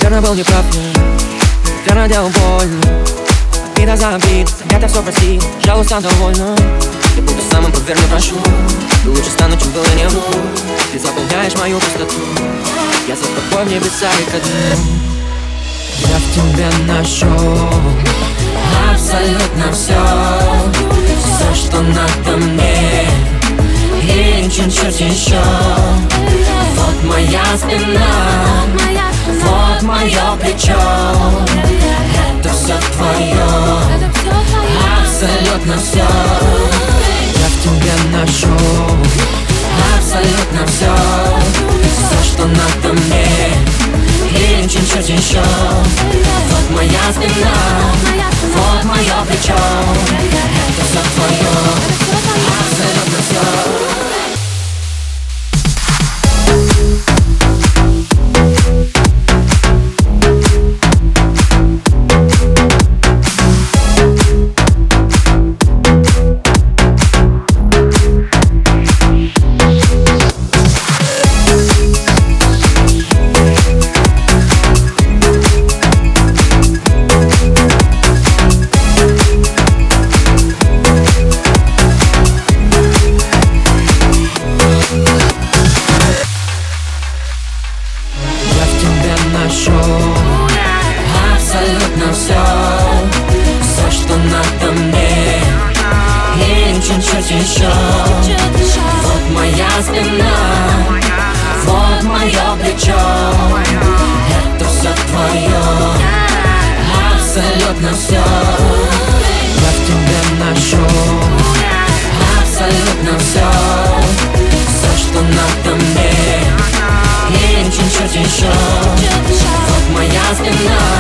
Наверное, был неправ я, наверное, делал больно. Обида за обид, я все прости, пожалуйста, довольна. Я буду самым поверным, прошу, и лучше стану, чем было не буду. Ты заполняешь мою пустоту, я за тобой в небеса и ко дну. Я в тебе нашел абсолютно все, все, что надо мне, и чуть-чуть еще. Вот моя спина, вот мое плечо, это все твое, абсолютно все. Я в тебе нашел абсолютно все, все, что надо мне, и чуть-чуть еще. Вот моя спина, вот мое плечо, это все твое, абсолютно все. Абсолютно все, все, что надо мне, и чуть-чуть еще. Вот моя спина, вот мое плечо, это все твое, абсолютно все. Я в тебе нашел абсолютно все, все, что надо мне, и чуть-чуть еще. Вот моя спина,